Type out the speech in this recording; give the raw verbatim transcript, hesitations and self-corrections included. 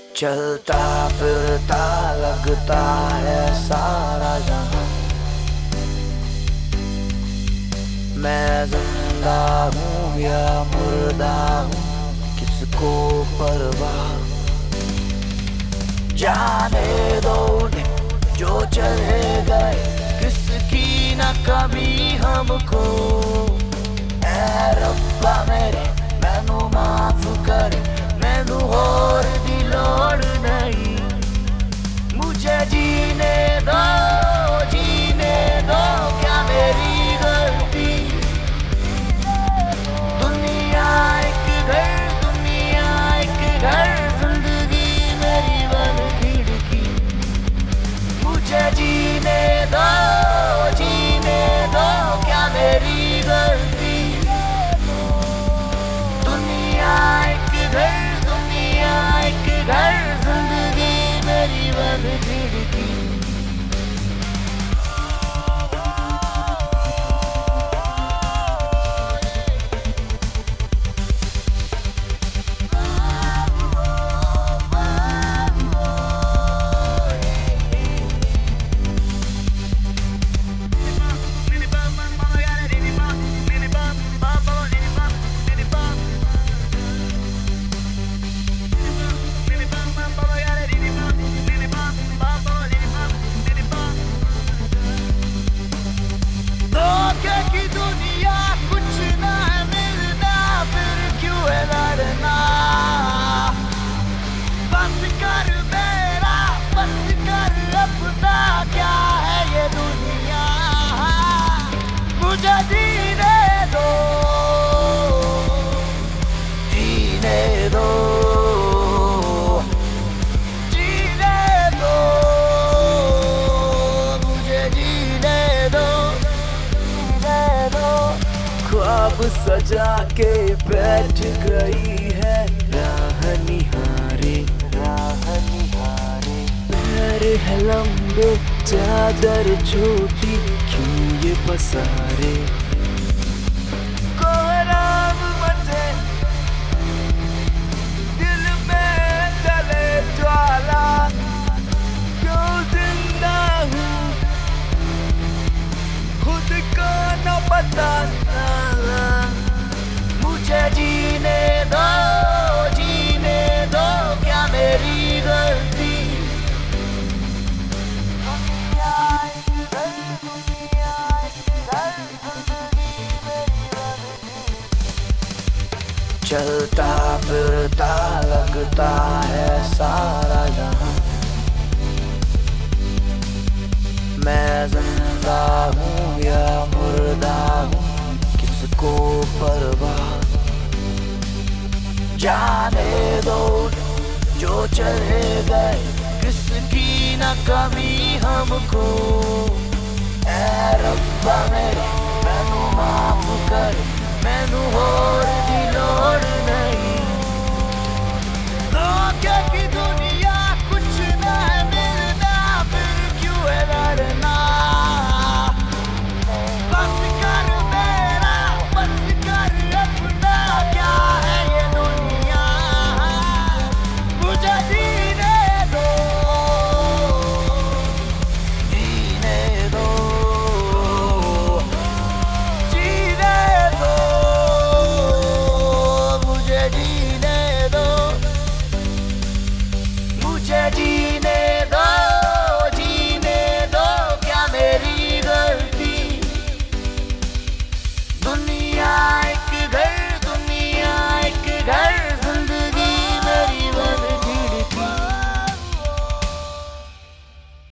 चलता फिरता लगता है सारा जहां, मैं जिंदा हूँ या मुर्दा हूँ किसको परवाह। जाने दो जो चले गए, किसकी न कमी हमको। ऐ रब्बा मेरे मैनू माफ कर, मैनू होर दी लोड़ नहीं। मुझे जीने दो जीने दो, क्या मेरी गलती। दुनिया एक घर दुनिया एक घर, जिंदगी मेरी बन खिड़की। मुझे जीने दो जीने दो, क्या मेरी गलती। दुनिया एक घर दुनिया एक घर, जिंदगी मेरी बन खिड़की। मुझे जीने दो जीने दो जीने दो, मुझे जीने दो जीने दो। ख्वाब सजा के बैठ गई है राह निहारे राह निहारे। पैर है लंबे चादर छोटी, क्यों ये पसारे। कोहराम मचे दिल में जले ज्वाला, क्यों जिंदा हूँ खुद को न पता। मुझे जीने दो जीने दो, क्या मेरी गलती। चलता फिरता लगता है सारा जहां, मैं जिंदा हूँ या मुर्दा हूँ किसको परवाह। जाने दो जो चले गए, किसकी न कमी हमको। ऐ रब्बा मेरे मैनू माफ कर, मैनू होर दी लोड़ नहीं।